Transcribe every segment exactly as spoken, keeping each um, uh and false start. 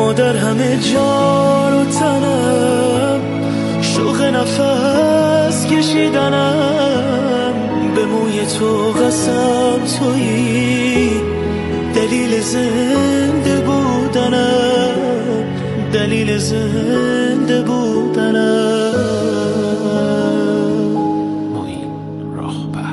اما در همه جان و تنم شوق نفس کشیدنم، به موی تو قسم تویی دلیل زنده بودنم، دلیل زنده بودنم. معین راهبر.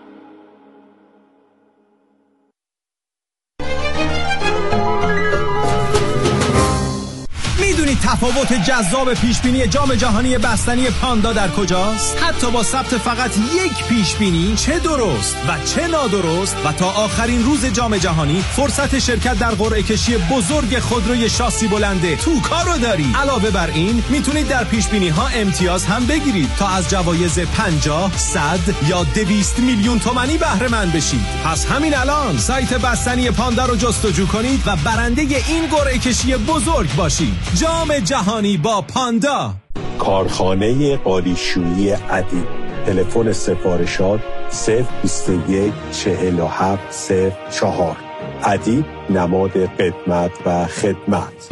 میدونید تفاوت جذاب پیشبینی جام جهانی بستنی پاندا در کجاست؟ حتی با ثبت فقط یک پیشبینی، چه درست و چه نادرست، و تا آخرین روز جام جهانی فرصت شرکت در قرعه کشی بزرگ خودروی شاسی بلنده توکا رو داری. علاوه بر این میتونید در پیشبینی ها امتیاز هم بگیرید تا از جوایز پنجاه، صد یا دویست میلیون تومانی بهره مند بشید. پس همین الان سایت بستنی پاندا رو جستجو کنید و برنده این قرعه کشی بزرگ باشید. جام جهانی با پاندا. کارخانه قالیشویی ادیب. تلفن سفارشات صفر بیست و یک چهل و هفت صفر چهار. ادیب نماد قدمت و خدمت.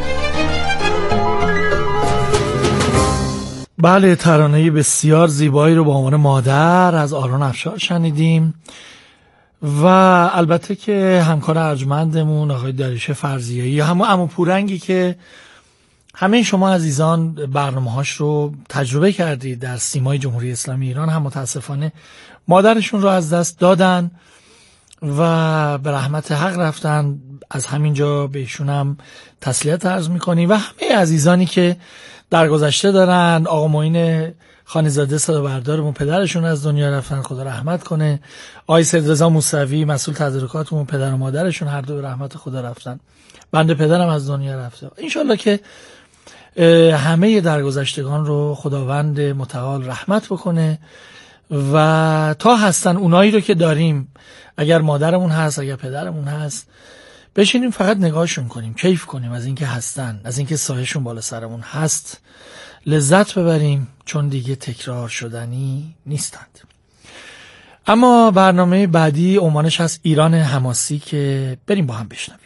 بله، ترانه بسیار زیبایی رو با عنوان مادر از آرون افشار شنیدیم و البته که همکار ارجمندمون آقای داریوش فرزیایی یا همون عمو پورنگی که همه شما عزیزان برنامه‌هاش رو تجربه کردید در سیمای جمهوری اسلامی ایران، هم متاسفانه مادرشون رو از دست دادن و به رحمت حق رفتن. از همینجا بهشون هم تسلیت عرض می‌کنیم و همه عزیزانی که در گذشته دارن. آقا معین خانیزاده صدابردارمون پدرشون از دنیا رفتن، خدا رحمت کنه. آقای سید رضا موسوی مسئول تدارکاتمون پدر و مادرشون هر دو به رحمت خدا رفتن. بنده پدرم از دنیا رفته. انشالله که همه درگذشتگان رو خداوند متعال رحمت بکنه و تا هستن اونایی رو که داریم، اگر مادرمون هست، اگر پدرمون هست، بشینیم فقط نگاهشون کنیم، کیف کنیم از اینکه هستن، از اینکه سایه‌شون بالا سرمون هست، لذت ببریم، چون دیگه تکرار شدنی نیستند. اما برنامه بعدی عنوانش هست ایران حماسی که بریم با هم بشنویم.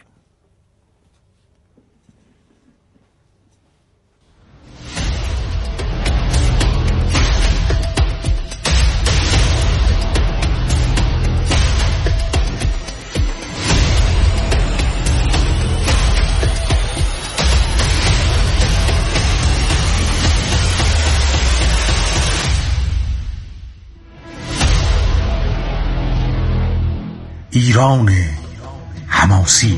ایران حماسی.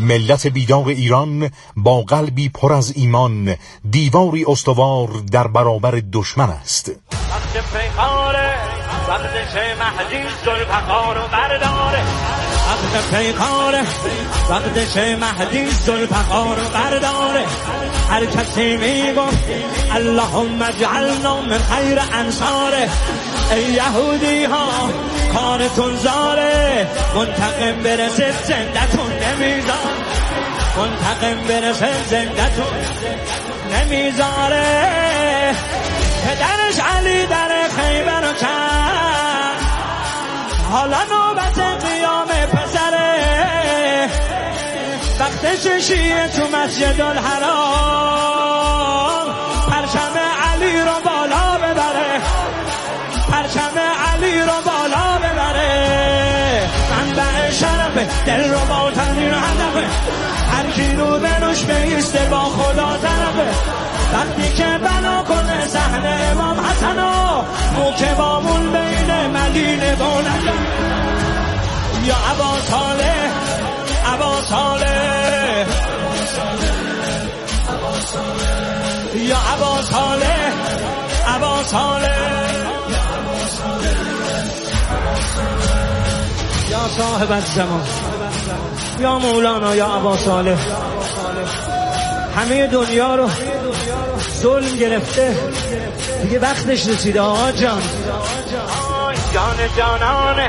ملت بیدار ایران با قلبی پر از ایمان دیواری استوار در برابر دشمن است. وقت پیکاره وقت شه مهدی ذوالفقار و برداره وقت پیکاره وقت شه مهدی ذوالفقار و برداره هر کسی میگفت اللهم اجعلنا من خیر انصاره ای یهودی ها کارتون زاره منتقم برسه زندتون نمیذار منتقم برسه زندتون نمیذاره پدرش علی در خیبر رو کرد حالا نوبت قیام پسره وقتش شیعه تو مسجد الحرام پرچم علی رو بالا ببره پرچم علی رو بالا ببره منبع شرف دل رو با تنین هدفه هر کی رو بروش بیسته با خدا طرفه وقتی که بنا کنه صحن امام حسن و موکه بامون بین مدینه بولنده یا ابا صالح ابا صالح یا ابا صالح ابا صالح یا صاحب الزمان یا مولانا یا ابا صالح همه دنیا رو ظلم گرفته دیگه وقتش رسیده آقا جان جان جانانه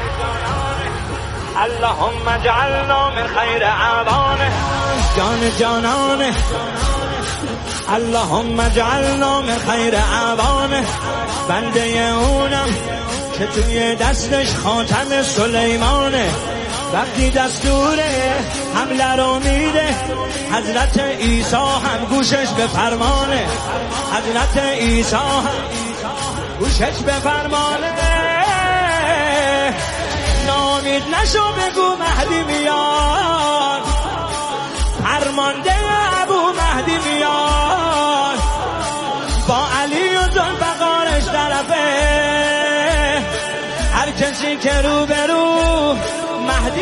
اللهم اجعلنا من خیر اعوانه جان جانانه اللهم اجعلنا من خیر اعوانه بنده اونم که توی دستش خاتم سلیمانه وقتی دستور حمله رو میده حضرت عیسی هم گوشش به فرمانه حضرت عیسی هم گوشش به فرمانه نامید نشو بگو مهدی میاد فرمانده ابو مهدی میاد با علی و ذوالفقارش طرفه هر کسی که رو برو مهدی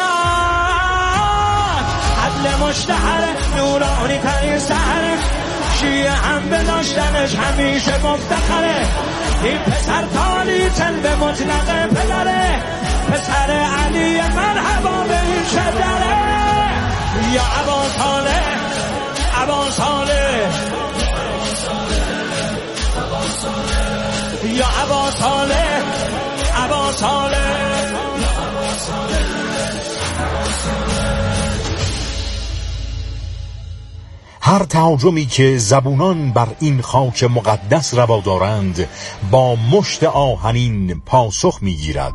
میاد عدل مشتهر نورانی ترین سهر شیعه هم به داشتنش همیشه مفتخره این پسر تالی تل به مطلق پدره پسر علی مرحبا به این شدره یا ابا صالح ابا صالح یا ابا صالح ابا صالح هر تهاجمی که زبونان بر این خاک مقدس روا دارند با مشت آهنین پاسخ میگیرد.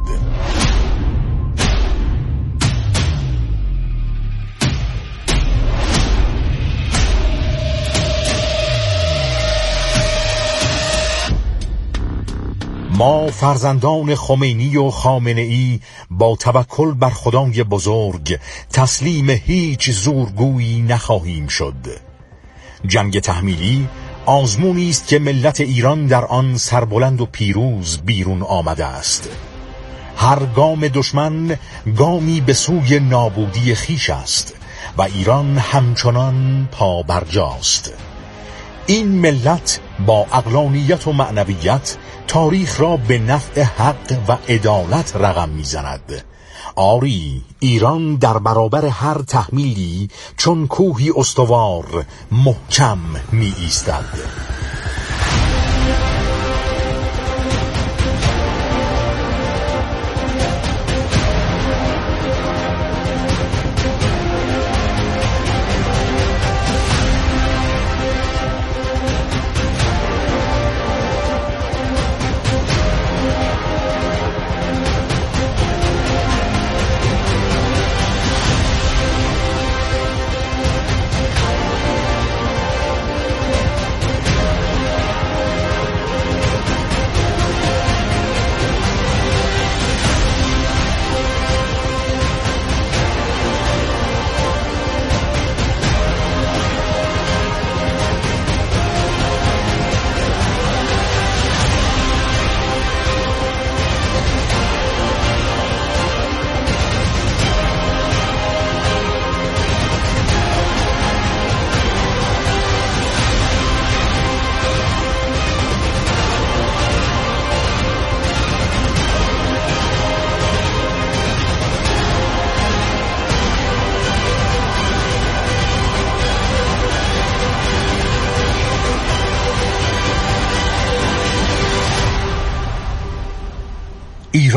ما فرزندان خمینی و خامنه‌ای با توکل بر خدای بزرگ تسلیم هیچ زورگویی نخواهیم شد. جنگ تحمیلی آزمونی است که ملت ایران در آن سربلند و پیروز بیرون آمده است. هر گام دشمن گامی به سوی نابودی خیش است و ایران همچنان پا برجاست. این ملت با عقلانیت و معنویت تاریخ را به نفع حق و عدالت رقم می‌زند. آری ایران در برابر هر تحمیلی چون کوهی استوار محکم می ایستد.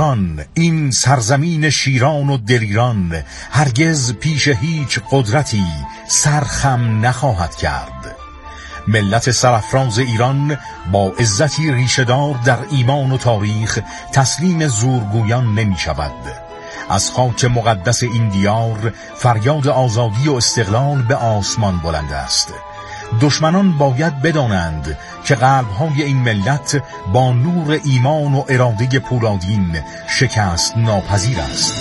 ایران، این سرزمین شیران و دلیران، هرگز پیش هیچ قدرتی سرخم نخواهد کرد. ملت سرافراز ایران با عزتی ریشه‌دار در ایمان و تاریخ تسلیم زورگویان نمی شود. از خاک مقدس این دیار فریاد آزادی و استقلال به آسمان بلند است. دشمنان باید بدانند که قلب‌های این ملت با نور ایمان و اراده پولادین شکست ناپذیر است.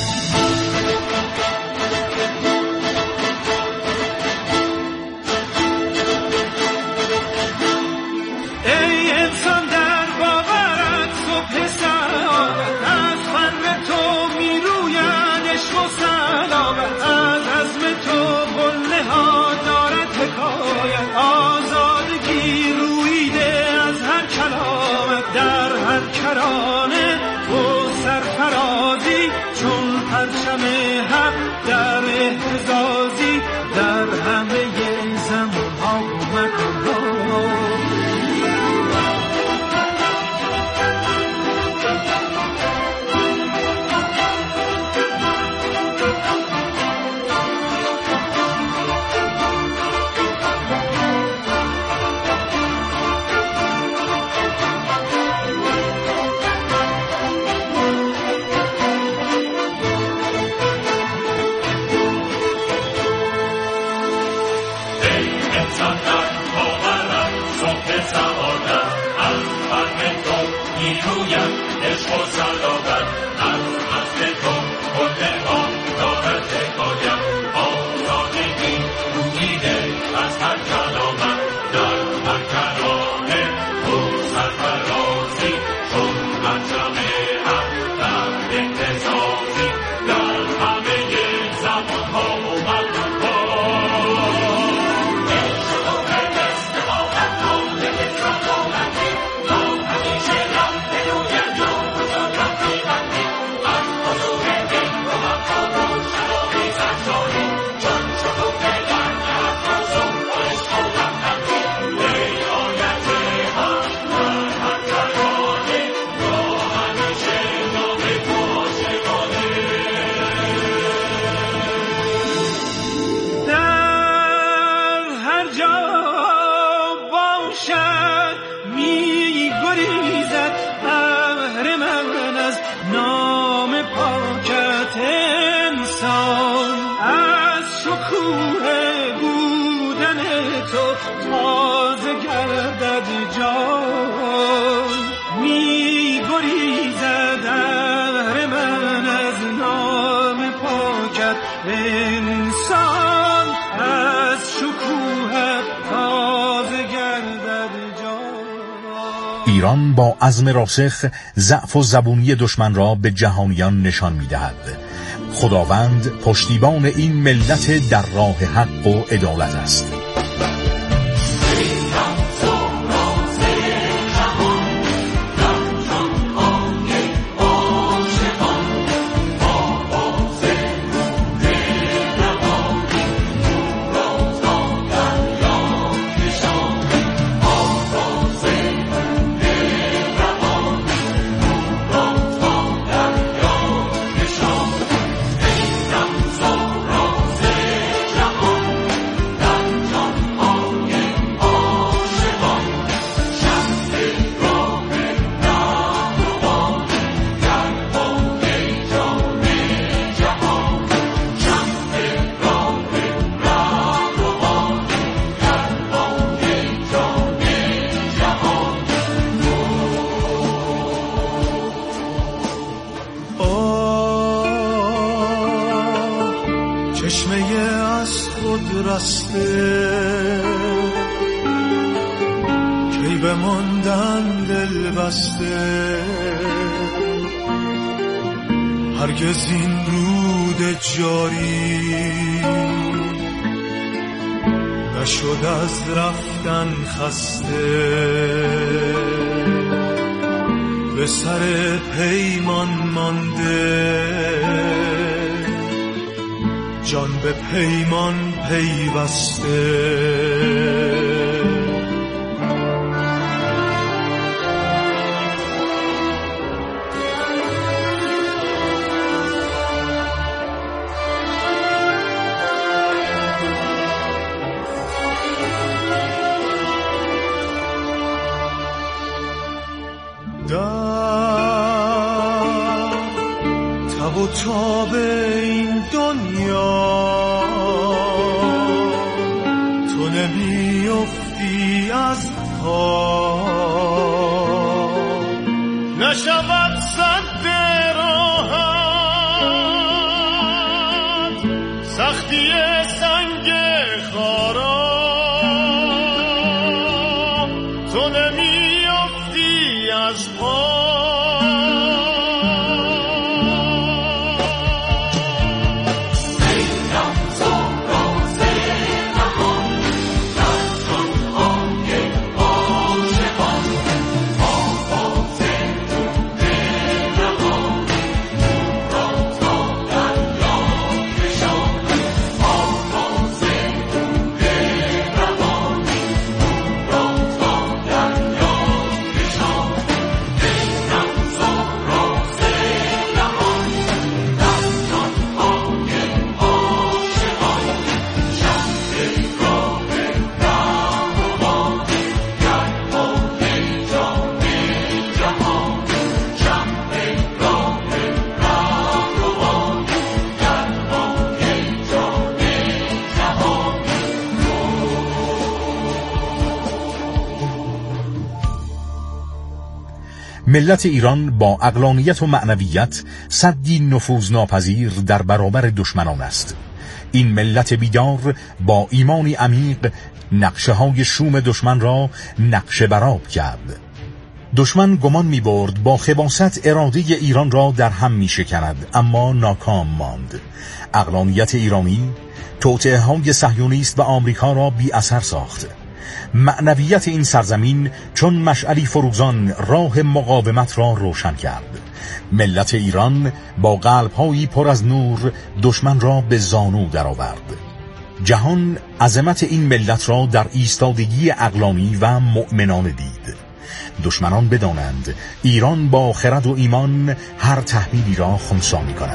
ایران با عزم راسخ ضعف و زبونی دشمن را به جهانیان نشان می‌دهد. خداوند پشتیبان این ملت در راه حق و عدالت است. کی بماندن دل بسته، هرگز این رود جاری نشد از رفتن خسته. به سر پیمان مانده، جان به پیمان پیوسته. نمیافتی از پا، نشود سد راحت سختی سنگ خارا، تو نمیافتی از پا. ملت ایران با عقلانیت و معنویت سدی نفوذناپذیر در برابر دشمنان است. این ملت بیدار با ایمانی عمیق نقشه های شوم دشمن را نقشه برآب کرد. دشمن گمان می برد با خباثت اراده ایران را در هم می شکند، اما ناکام ماند. عقلانیت ایرانی توطئه های صهیونیست و آمریکا را بی اثر ساخت. معنویت این سرزمین چون مشعلی فروزان راه مقاومت را روشن کرد. ملت ایران با قلب‌هایی پر از نور دشمن را به زانو درآورد. جهان عظمت این ملت را در ایستادگی عقلانی و مؤمنانه دید. دشمنان بدانند ایران با خرد و ایمان هر تهدیدی را خنثی می‌کند.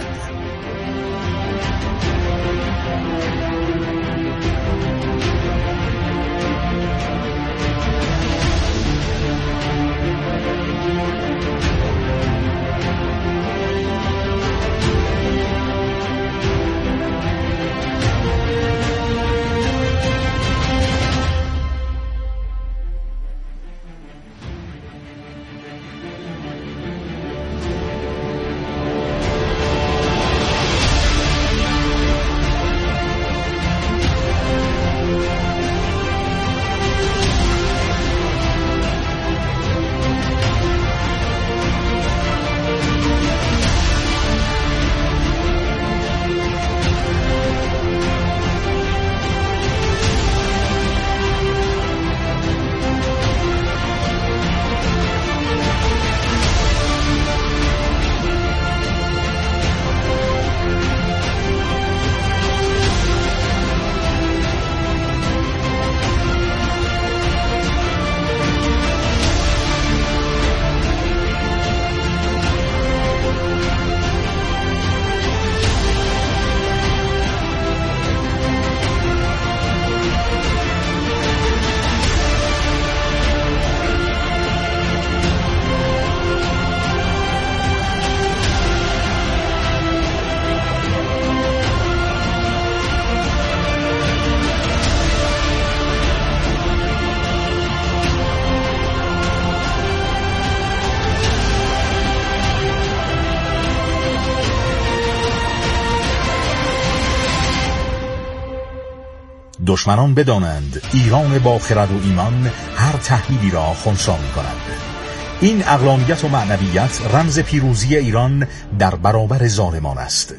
دشمنان بدانند ایران با خرد و ایمان هر تهدیدی را خنثی می‌کند. این عقلانیت و معنویت رمز پیروزی ایران در برابر ظالمان است.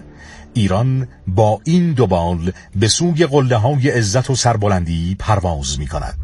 ایران با این دو بال به سوی قله‌های عزت و سربلندی پرواز می‌کند.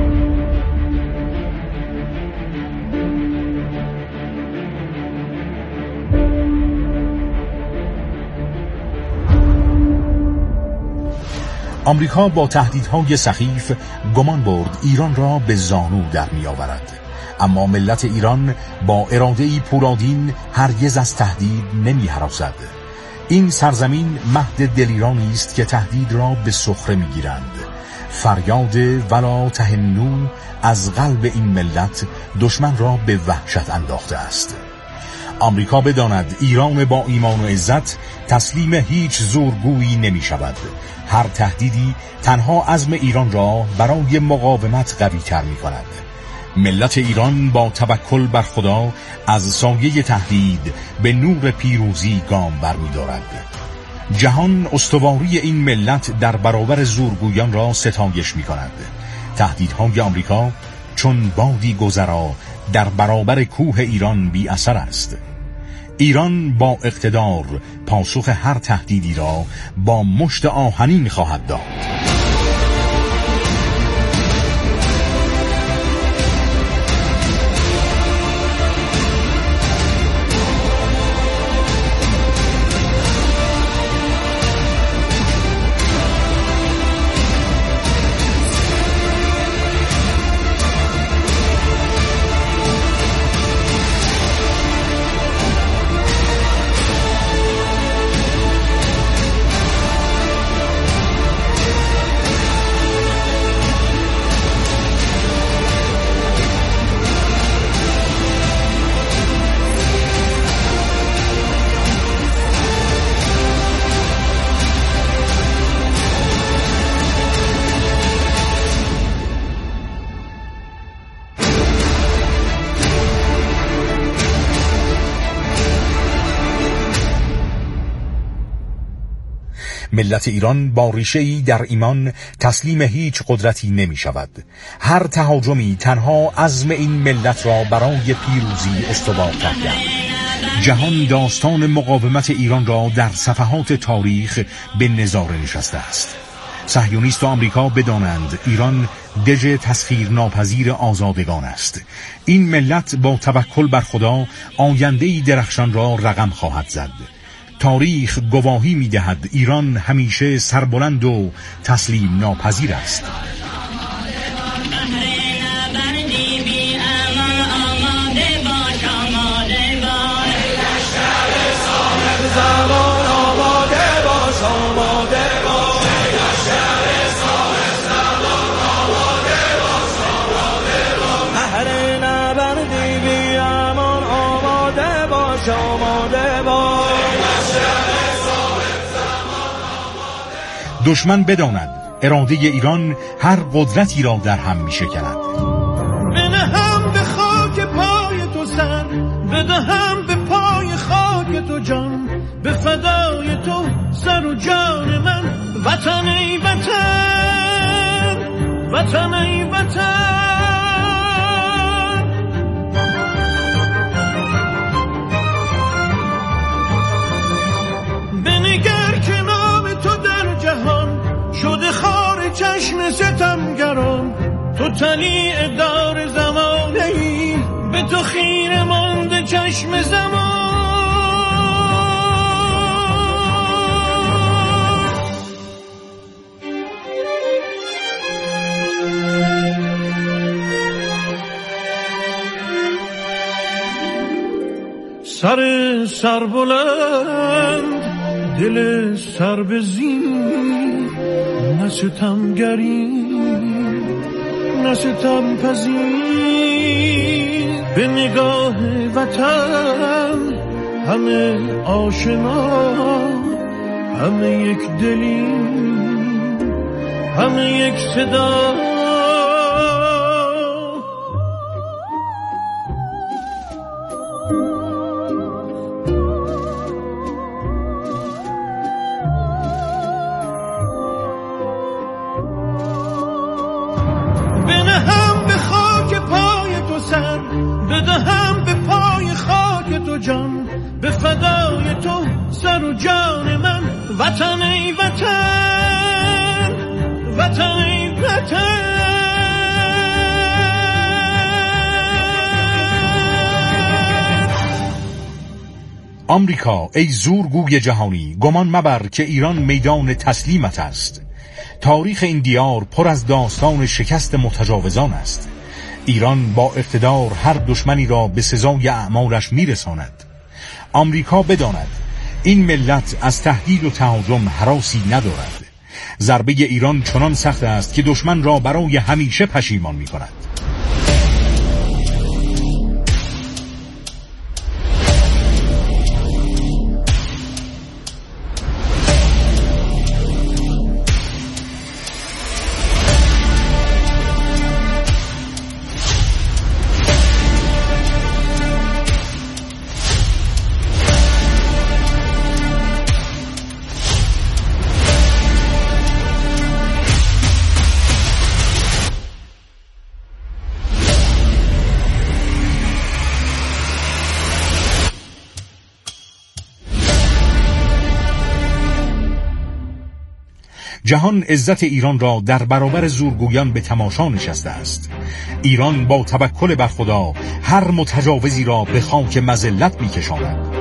آمریکا با تهدیدهای سخیف گمان برد ایران را به زانو در می آورد. اما ملت ایران با اراده‌ای پولادین هرگز از تهدید نمی هراسد. این سرزمین مهد دلیرانی است که تهدید را به سخره می گیرند. فریاد ولا تهنوا از قلب این ملت دشمن را به وحشت انداخته است. آمریکا بداند ایران با ایمان و عزت تسلیم هیچ زورگویی نمی شود. هر تهدیدی تنها عزم ایران را برای مقاومت قوی تر می کند. ملت ایران با توکل بر خدا از سایه تهدید به نور پیروزی گام برمی دارد. جهان استواری این ملت در برابر زورگویان را ستایش می کند. تهدیدهای آمریکا چون بادی گذرا در برابر کوه ایران بی اثر است. ایران با اقتدار پاسخ هر تهدیدی را با مشت آهنین خواهد داد. ملت ایران با ریشه‌ای در ایمان تسلیم هیچ قدرتی نمی شود. هر تهاجمی تنها عزم این ملت را برای پیروزی استوار کرده. جهان داستان مقاومت ایران را در صفحات تاریخ به نظاره نشسته است. صهیونیست و آمریکا بدانند ایران دژ تسخیر ناپذیر آزادگان است. این ملت با توکل بر خدا آینده‌ای درخشان را رقم خواهد زد. تاریخ گواهی می‌دهد ایران همیشه سربلند و تسلیم ناپذیر است. دشمن بداند اراده ایران هر قدرتی را در هم می شکند. بدهم به خاک پای تو سر، بدهم به پای خاک تو جان، به فدای تو سر و جان من. وطن ای وطن، وطن ای وطن. بنگر که نام تو در جهان شده خار چشم ستمگران. تو طلیع دار زمانه ای، به تو خیره مانده چشم زمان. سر سر بلند، دل سر بزین، نه ستمگری نه ستم پذیر. به نگاه وطن همه آشنا، همه یک دلی، همه یک صدا. بدهم به پای خاک تو جان، به فدای تو سر و جان من. وطن ای وطن، وطن ای وطن. آمریکا ای زورگوی جهانی، گمان مبر که ایران میدان تسلیمت است. تاریخ این دیار پر از داستان شکست متجاوزان است. ایران با اقتدار هر دشمنی را به سزای اعمالش میرساند. آمریکا بداند این ملت از تهدید و تهاجم هراسی ندارد. ضربه ایران چنان سخت است که دشمن را برای همیشه پشیمان می کند. جهان عزت ایران را در برابر زورگویان به تماشا نشسته است. ایران با توکل بر خدا هر متجاوزی را به خاک مذلت می‌کشاند.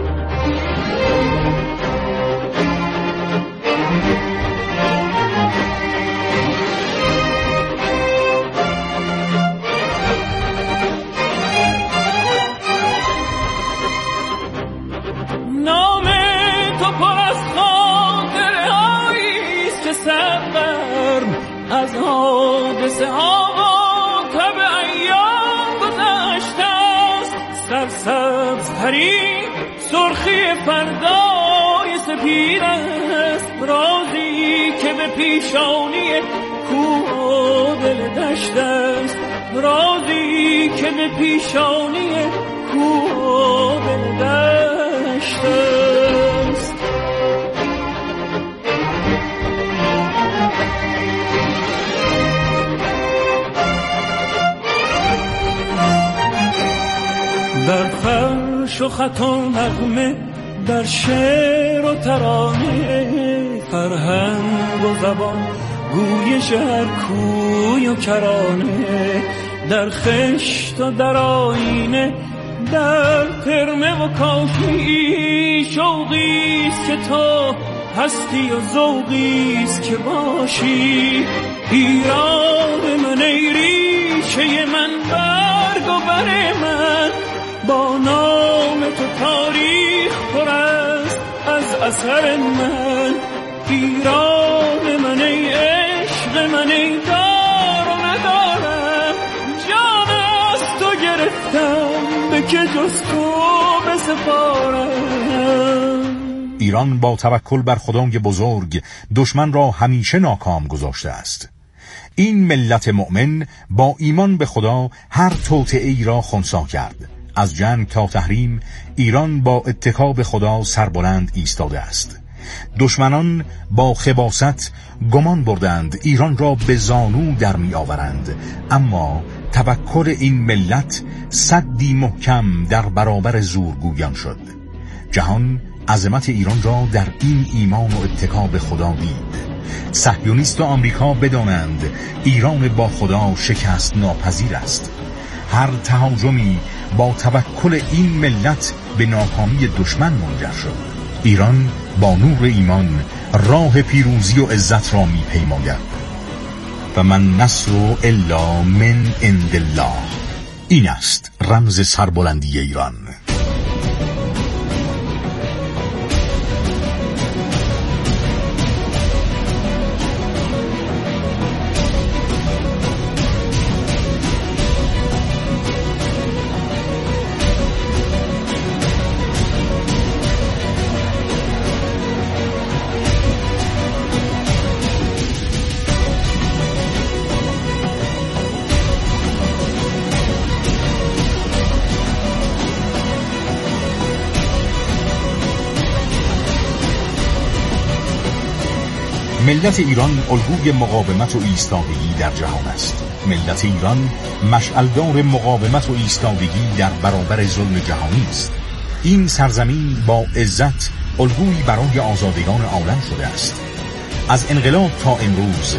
از حادثه ها و تب ایام گذشته است، سرسبز پری سرخی فردای سپید است، رازی که به پیشانی کوه و دل دشت است، رازی که به پیشانی کوه و دل دشت است. در فرش و خط و نغمه، در شعر و ترانه، فرهنگ و زبان، گویش هر کوی و کرانه، در خشت و در آینه، در ترمه و کافی، شوقیست که تو هستی و ذوقیست که باشی. ایران من ای ریشه من، برگ و بر من، با نام تو تاریخ پر است از اثر من. ایران من ای عشق من، ای دار و ندارم، جان از تو گرفتم، به که جز تو بسپارم. ایران با توکل بر خدای بزرگ دشمن را همیشه ناکام گذاشته است. این ملت مؤمن با ایمان به خدا هر توطئه‌ای را خنثی کرد. از جنگ تا تحریم ایران با اتکا به خدا سربلند ایستاده است. دشمنان با خباثت گمان بردند ایران را به زانو در می آورند، اما توکل این ملت سدی محکم در برابر زورگویان شد. جهان عظمت ایران را در این ایمان و اتکا به خدا دید. صهیونیست و آمریکا بدانند ایران با خدا شکست ناپذیر است. هر تهاجمی با توکل این ملت به ناکامی دشمن منجر شد. ایران با نور ایمان راه پیروزی و عزت را می پیماید. و من نصر الا من عند الله. این است رمز سربلندی ایران. ملت ایران الگوی مقاومت و ایستادگی در جهان است. ملت ایران مشعلدار مقاومت و ایستادگی در برابر ظلم جهانی است. این سرزمین با عزت الگویی برای آزادگان عالم شده است. از انقلاب تا امروز